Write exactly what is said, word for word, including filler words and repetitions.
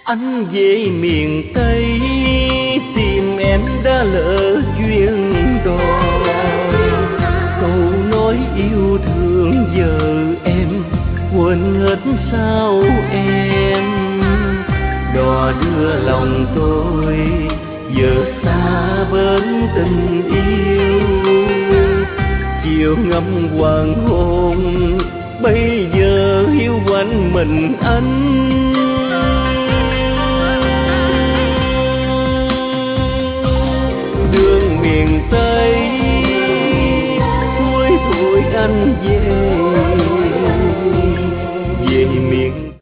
Anh về miền Tây tìm em đã lỡ duyên đò, câu nói yêu thương giờ em quên hết sao em. Đò đưa lòng tôi giờ xa bên tình yêu, chiều ngắm hoàng hôn bây giờ hiu quạnh mình anh.